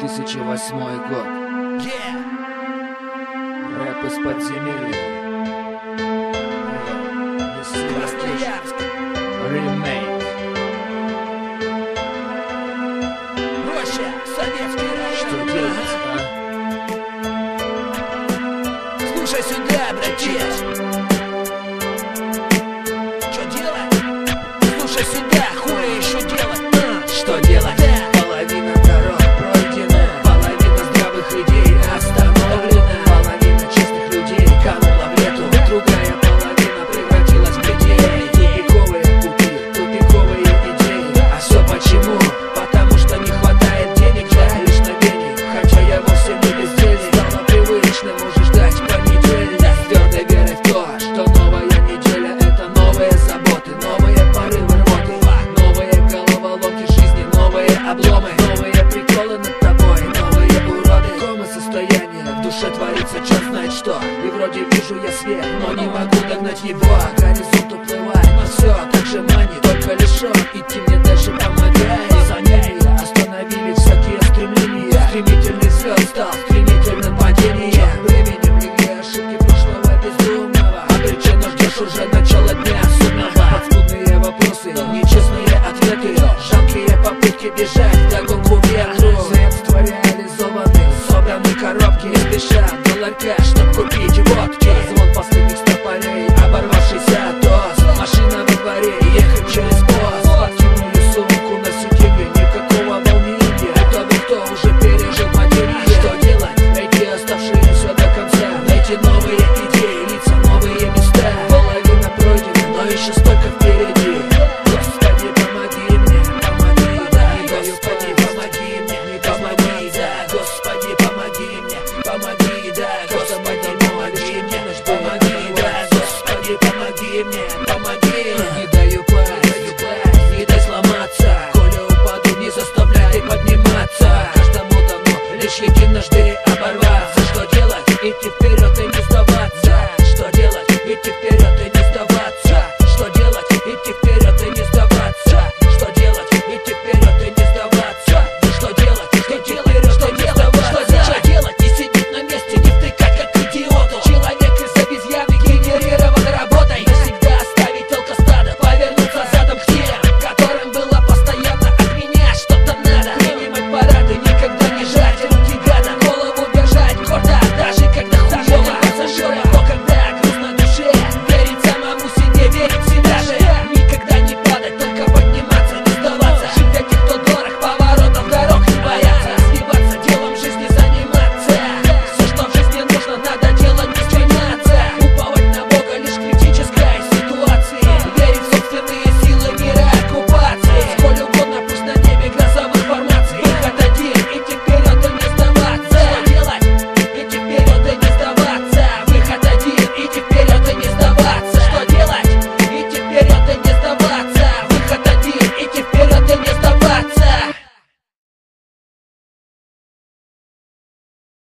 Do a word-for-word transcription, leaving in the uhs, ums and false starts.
тысяча восьмой год. Yeah. Рэп из подземелья. Красноярск. Ремейк. Проще. Советский район. Что делать, а? Слушай сюда, братец. Что делать? Слушай сюда, хули еще делать? А, Что делать? да. Половина дорог пройдена, половина здравых идей остановлена, половина честных людей канула в лету, другая половина превратилась в людей. Тупиковые пути, тупиковые идеи. А все почему? Потому что не хватает денег для лишь на веник. Хотя я вовсе не бездельник, стало привычным уже ждать понедельник. С твердой верой в то, что новая неделя — это новые заботы, новые порывы рвоты, новые головоломки жизни, новые обломы, новые приколы над тобой, новые уроды. Кома состояние, в душе творится черт знает что. И вроде вижу я свет, но не могу догнать его. Горизонт уплывает, но все так же манит, только лишь он идти мне дальше помогает. За ними остановили всякие стремления, стремительный взлет стал стремительным падением. Временем легли ошибки прошлого бездумного, обреченно ждешь уже начало дня судного. Подспудные вопросы, нечестные ответы, жалкие попытки бежать вдогонку ветру. Средства реализованы, собраны коробки, не спешат до ларька, чтоб купить водки. Звон последних стопорей, оборвавшийся тост, машина во дворе, ехать через пост. Подкинули сумку на сиденье, никакого волнения, у того, кто уже пережил падение. Что делать? Найти оставшиеся до конца, найти новые идеи, лица, новые места. Половина пройдена, но еще столько впереди. Господи, помоги мне, помоги, да. Господи, помоги мне, помоги, да. Господи, помоги мне, помоги, да. Господи, помоги мне, помоги, да. Господи, помоги мне, помоги.